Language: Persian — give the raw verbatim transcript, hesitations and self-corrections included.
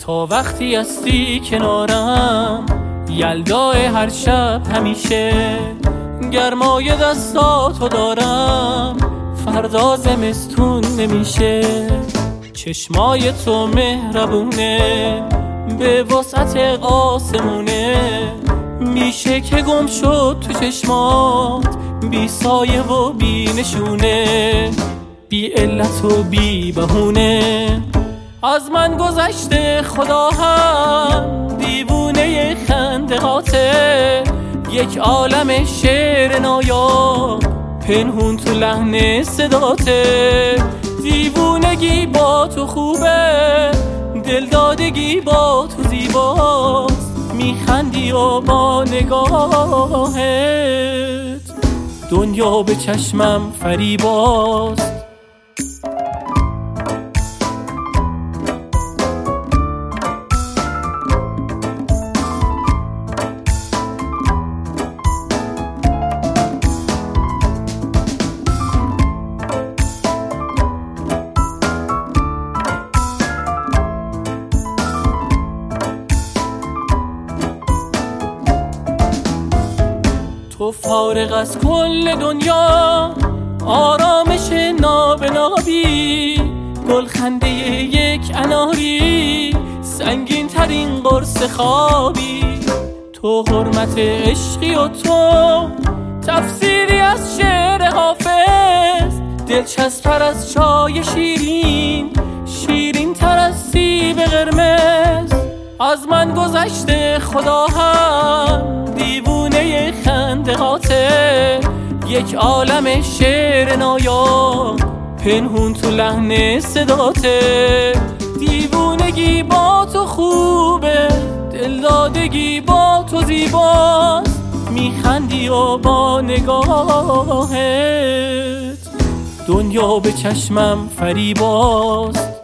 تا وقتی هستی کنارم، یلدای هر شب همیشه، گرمای دستاتو دارم، فردا زمستون نمیشه. چشمای تو مهربونه، به وسعت آسمونه، میشه که گم شد تو چشمات، بی سایه و بی نشونه، بی علت و بی بهونه. از من گذشته خدا هم دیوونه خندقاته، یک عالم شعر نایاب پنهون تو لحن صداته. دیوونگی با تو خوبه، دلدادگی با تو زیباست، میخندی و با نگاهت دنیا به چشمم فریباست. تو فارغ از کل دنیا، آرامش نابنابی، گلخنده یک اناری، سنگین ترین قرص خوابی. تو حرمت عشقی و تو تفسیری از شعر حافظ، دلچسب‌تر از چای شیرین، شیرین تر از سیب قرمز. از من گذشته خدا هم دیوونه خندقاته، یک عالم شعر نایاب پنهون تو لحن صداته. دیوونگی با تو خوبه، دلدادگی با تو زیباست، میخندی و با نگاهت دنیا به چشمم فریباست.